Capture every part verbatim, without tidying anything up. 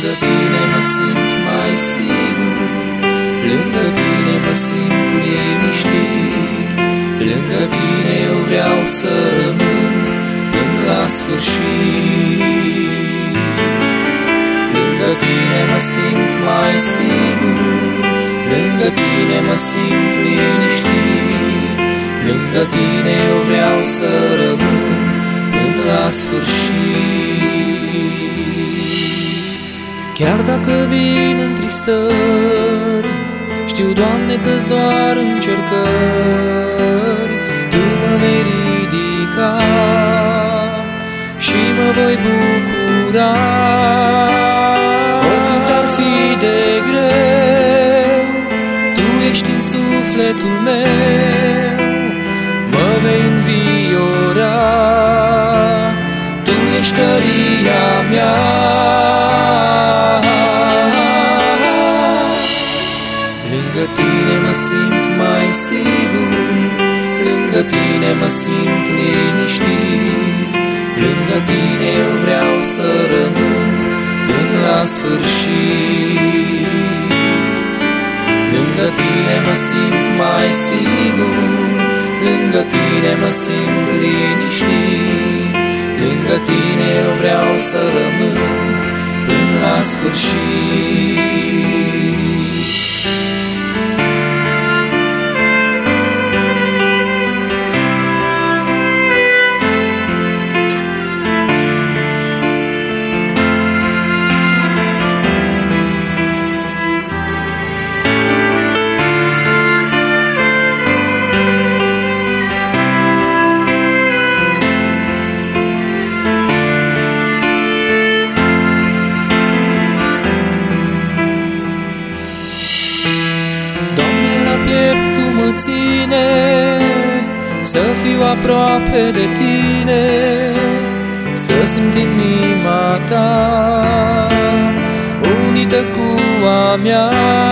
Lângă tine mă simt mai sigur, lângă tine mă simt liniștit, lângă tine eu vreau să rămân până la sfârșit. Lângă tine mă simt mai sigur, lângă tine mă simt liniștit, lângă tine eu vreau să rămân până la sfârșit. Chiar dacă vin în tristări, știu, Doamne, că-s doar încercări, Tu mă vei ridica și mă voi bucura. Oricât ar fi de greu, Tu ești în sufletul meu, mă vei înviora, Tu ești tăria mea. Lângă tine mă simt mai sigur, lângă tine mă simt liniștit, lângă tine eu vreau să rămân până la sfârșit. Lângă tine mă simt mai sigur, lângă tine mă simt liniștit, lângă tine eu vreau să rămân până la sfârșit. Tu mă ține să fiu aproape de tine, să simt inima ta unită cu a mea.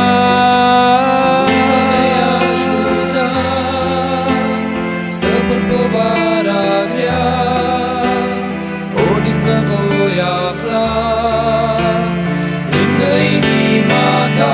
Tu mă vei ajuta să port povara grea, odihnă voi afla lângă inima ta.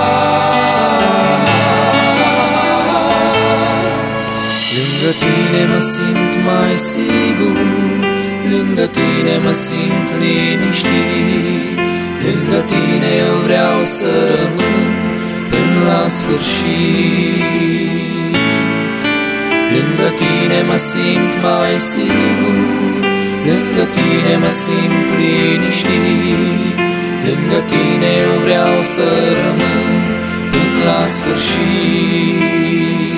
Lângă tine mă simt mai sigur, lângă tine mă simt liniștit, lângă tine eu vreau să rămân până la sfârșit. Lângă tine mă simt mai sigur, lângă tine mă simt liniștit, lângă tine eu vreau să rămân până la sfârșit.